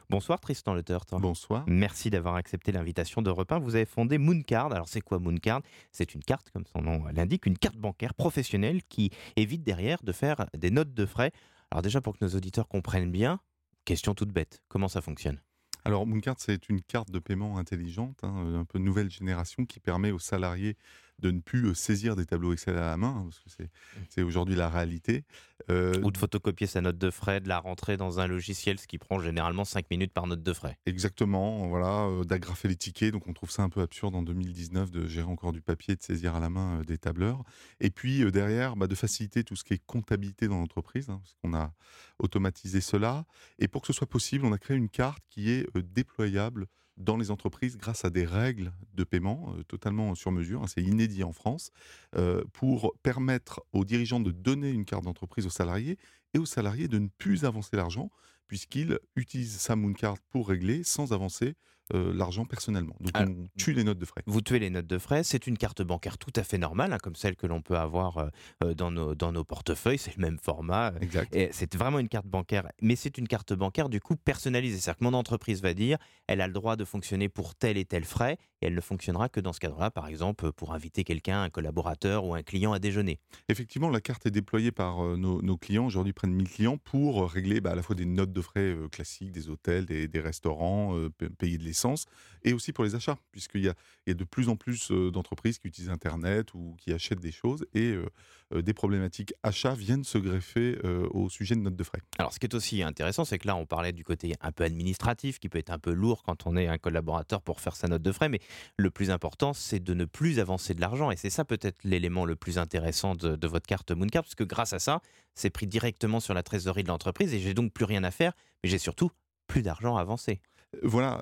Bonsoir Tristan Le Teurt. Bonsoir. Merci d'avoir accepté l'invitation d'Europe 1. Vous avez fondé Mooncard. Alors c'est quoi Mooncard? C'est une carte, comme son nom l'indique, une carte bancaire professionnelle qui évite derrière de faire des notes de frais. Alors déjà pour que nos auditeurs comprennent bien, question toute bête, comment ça fonctionne? Alors, Mooncard, c'est une carte de paiement intelligente, un peu nouvelle génération, qui permet aux salariés de ne plus saisir des tableaux Excel à la main, parce que c'est aujourd'hui la réalité. Ou de photocopier sa note de frais, de la rentrer dans un logiciel, ce qui prend généralement 5 minutes par note de frais. Exactement, voilà, d'agrafer les tickets. Donc, on trouve ça un peu absurde en 2019 de gérer encore du papier, de saisir à la main des tableurs. Et puis, derrière, de faciliter tout ce qui est comptabilité dans l'entreprise, parce qu'on a automatisé cela. Et pour que ce soit possible, on a créé une carte qui est déployable dans les entreprises grâce à des règles de paiement totalement sur mesure, c'est inédit en France, pour permettre aux dirigeants de donner une carte d'entreprise aux salariés et aux salariés de ne plus avancer l'argent puisqu'ils utilisent sa Mooncard pour régler sans avancer l'argent personnellement. Donc Alors, on tue les notes de frais. vous tuez les notes de frais, c'est une carte bancaire tout à fait normale, comme celle que l'on peut avoir dans nos portefeuilles, c'est le même format. Exact. Et c'est vraiment une carte bancaire, mais c'est une carte bancaire du coup personnalisée. C'est-à-dire que mon entreprise va dire, elle a le droit de fonctionner pour tel et tel frais, et elle ne fonctionnera que dans ce cadre-là, par exemple pour inviter quelqu'un, un collaborateur ou un client à déjeuner. Effectivement, la carte est déployée par nos clients, aujourd'hui près de 1000 clients, pour régler à la fois des notes de frais classiques, des hôtels, des restaurants, payer de l'essence, et aussi pour les achats, puisqu'il y a de plus en plus d'entreprises qui utilisent Internet ou qui achètent des choses, et des problématiques achats viennent se greffer au sujet de notes de frais. Alors, ce qui est aussi intéressant, c'est que là, on parlait du côté un peu administratif, qui peut être un peu lourd quand on est un collaborateur pour faire sa note de frais, mais le plus important, c'est de ne plus avancer de l'argent. Et c'est ça peut-être l'élément le plus intéressant de votre carte Mooncard, parce que grâce à ça, c'est pris directement sur la trésorerie de l'entreprise, et j'ai donc plus rien à faire, mais j'ai surtout plus d'argent à avancer. Voilà,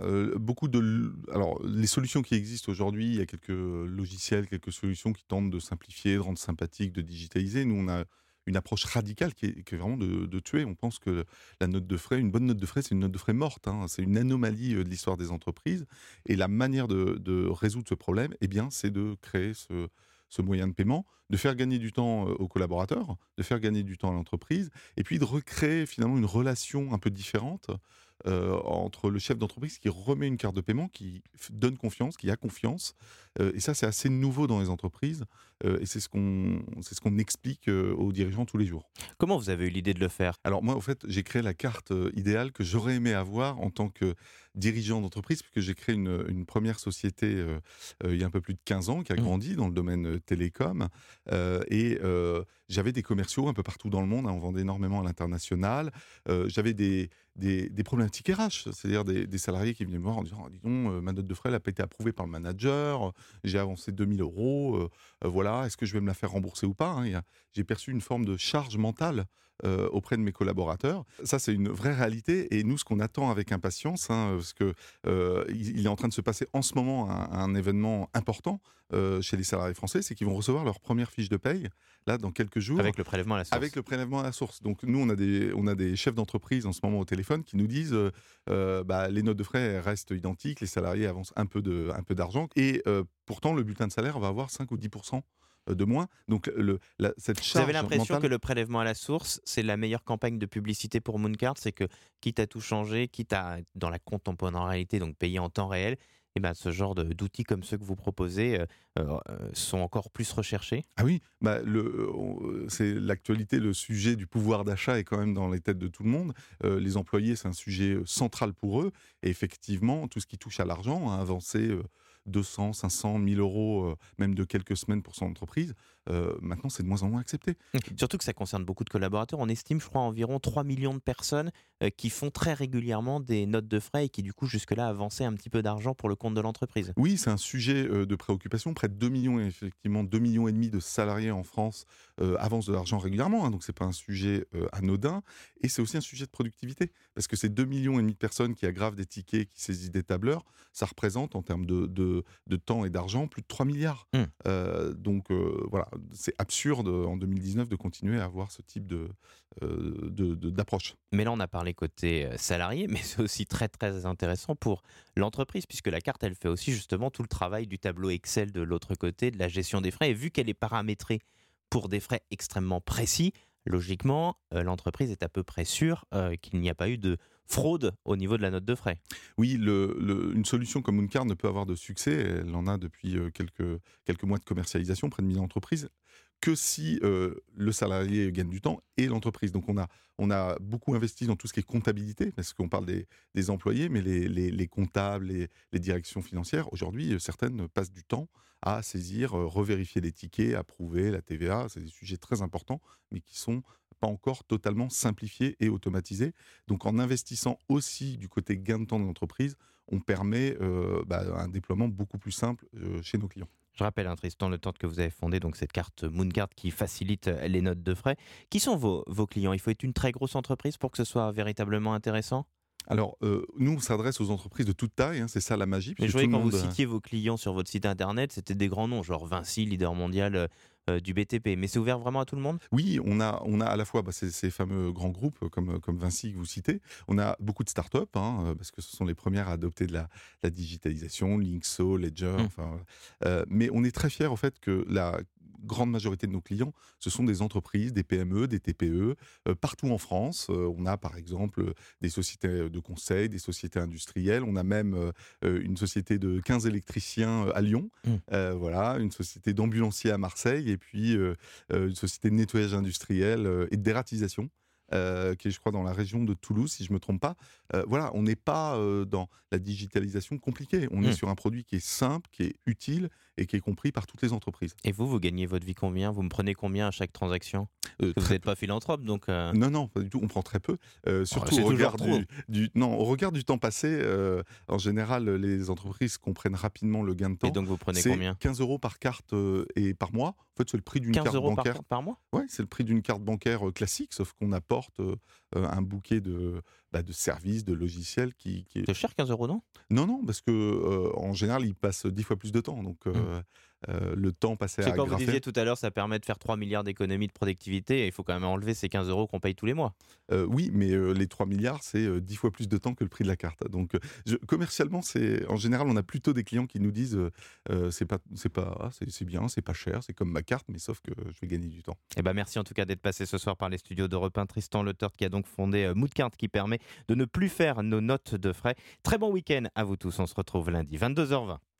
alors les solutions qui existent aujourd'hui, il y a quelques logiciels, quelques solutions qui tentent de simplifier, de rendre sympathique, de digitaliser. Nous, on a une approche radicale qui est vraiment de tuer. On pense que la note de frais, une bonne note de frais, c'est une note de frais morte, hein. C'est une anomalie, de l'histoire des entreprises, et la manière de résoudre ce problème, eh bien, c'est de créer ce moyen de paiement, de faire gagner du temps, aux collaborateurs, de faire gagner du temps à l'entreprise, et puis de recréer finalement une relation un peu différente, entre le chef d'entreprise qui remet une carte de paiement, qui donne confiance, qui a confiance. Et ça, c'est assez nouveau dans les entreprises, et c'est ce qu'on explique aux dirigeants tous les jours. Comment vous avez eu l'idée de le faire? Alors moi, au fait, j'ai créé la carte idéale que j'aurais aimé avoir en tant que dirigeant d'entreprise, puisque j'ai créé une première société il y a un peu plus de 15 ans, qui a Mmh. grandi dans le domaine télécom. Et j'avais des commerciaux un peu partout dans le monde, hein, on vendait énormément à l'international. J'avais des problématiques RH, c'est-à-dire des salariés qui venaient me voir en disant: «Ah, dis donc, ma note de frais n'a pas été approuvée par le manager, j'ai avancé 2 000 €, voilà, est-ce que je vais me la faire rembourser ou pas?» Hein. J'ai perçu une forme de charge mentale auprès de mes collaborateurs. Ça, c'est une vraie réalité, et nous, ce qu'on attend avec impatience, hein, parce que il est en train de se passer en ce moment un événement important chez les salariés français, c'est qu'ils vont recevoir leur première fiche de paye, là, dans quelques jours, Avec le prélèvement à la avec source. le prélèvement à la source. Donc nous, on a des chefs d'entreprise en ce moment au téléphone qui nous disent les notes de frais elles restent identiques, les salariés avancent un peu d'argent, et pourtant le bulletin de salaire va avoir 5 ou 10 de moins. Donc cette Vous avez charge l'impression que mentale. le prélèvement à la source, c'est la meilleure campagne de publicité pour Mooncard? C'est que, quitte à tout changer, quitte à être dans la contemporanéité, donc payer en temps réel, et ben, ce genre d'outils comme ceux que vous proposez sont encore plus recherchés? Ah oui, c'est l'actualité, le sujet du pouvoir d'achat est quand même dans les têtes de tout le monde. Les employés, c'est un sujet central pour eux, et effectivement, tout ce qui touche à l'argent, à avancer 200, 500, 1 000 €, même de quelques semaines pour son entreprise, maintenant c'est de moins en moins accepté. Surtout que ça concerne beaucoup de collaborateurs. On estime, je crois, environ 3 millions de personnes qui font très régulièrement des notes de frais et qui, du coup, jusque-là, avançaient un petit peu d'argent pour le compte de l'entreprise. Oui, c'est un sujet de préoccupation. Près de 2 millions, effectivement, 2,5 millions de salariés en France avancent de l'argent régulièrement, hein, donc c'est pas un sujet anodin. Et c'est aussi un sujet de productivité, parce que ces 2,5 millions de personnes qui aggravent des tickets, qui saisissent des tableurs, ça représente en termes de temps et d'argent plus de 3 milliards. Hmm. Donc voilà, c'est absurde en 2019 de continuer à avoir ce type d'approche. Mais là, on a parlé côté salarié, mais c'est aussi très, très intéressant pour l'entreprise, puisque la carte, elle fait aussi justement tout le travail du tableau Excel de l'autre côté, de la gestion des frais. Et vu qu'elle est paramétrée pour des frais extrêmement précis, logiquement, l'entreprise est à peu près sûre qu'il n'y a pas eu de fraude au niveau de la note de frais. Oui, une solution comme Mooncard ne peut avoir de succès, elle en a depuis quelques mois de commercialisation, près de 1000 entreprises, que si le salarié gagne du temps et l'entreprise. Donc on a beaucoup investi dans tout ce qui est comptabilité, parce qu'on parle des employés, mais les comptables, les directions financières, aujourd'hui, certaines passent du temps à saisir, revérifier les tickets, approuver la TVA. C'est des sujets très importants, mais qui sont pas encore totalement simplifiés et automatisés. Donc en investissant aussi du côté gain de temps de l'entreprise, on permet un déploiement beaucoup plus simple chez nos clients. Je rappelle, hein, Tristan Le Tort, que vous avez fondé donc cette carte Mooncard qui facilite les notes de frais. Qui sont vos clients? Il faut être une très grosse entreprise pour que ce soit véritablement intéressant? Alors, nous, on s'adresse aux entreprises de toute taille, hein, c'est ça la magie. Mais je Puisque voyais tout le quand vous monde, citiez vos clients sur votre site internet, c'était des grands noms, genre Vinci, leader mondial du BTP. Mais c'est ouvert vraiment à tout le monde? Oui, on a à la fois ces fameux grands groupes comme Vinci que vous citez. On a beaucoup de startups, hein, parce que ce sont les premières à adopter de la digitalisation, Linkso, Ledger. Hmm. Enfin, mais on est très fiers au fait que la grande majorité de nos clients, ce sont des entreprises, des PME, des TPE, partout en France. On a par exemple des sociétés de conseil, des sociétés industrielles. On a même une société de 15 électriciens à Lyon. Hmm. Voilà, une société d'ambulanciers à Marseille et puis une société de nettoyage industriel et de dératisation. Qui est, je crois, dans la région de Toulouse, si je ne me trompe pas. Voilà, on n'est pas dans la digitalisation compliquée. On est Hmm. sur un produit qui est simple, qui est utile et qui est compris par toutes les entreprises. Et vous gagnez votre vie combien? Vous me prenez combien à chaque transaction? Parce que vous Très n'êtes peu. pas philanthrope, donc... Non, non, pas du tout. On prend très peu. Surtout c'est au toujours regard trop. non, au regard du temps passé. En général, les entreprises comprennent rapidement le gain de Et temps. donc vous prenez C'est combien? 15 euros par carte et par mois. En fait, c'est le prix d'une 15 carte euros bancaire. par mois? Ouais, c'est le prix d'une carte bancaire classique, sauf qu'on apporte un bouquet de services, de logiciels qui est... C'est cher 15 euros, non? Non, non, parce que en général, ils passent 10 fois plus de temps. Donc, le temps passé C'est à quand vous graffer. disiez tout à l'heure, ça permet de faire 3 milliards d'économies de productivité, et il faut quand même enlever ces 15 euros qu'on paye tous les mois. Oui, mais les 3 milliards, c'est 10 fois plus de temps que le prix de la carte. Donc, commercialement, en général, on a plutôt des clients qui nous disent c'est bien, c'est pas cher, c'est comme ma carte, mais sauf que je vais gagner du temps. Eh ben merci en tout cas d'être passé ce soir par les studios d'Europe 1. Tristan Le Tort qui a donc fondé Mooncard, qui permet de ne plus faire nos notes de frais. Très bon week-end à vous tous, on se retrouve lundi 22h20.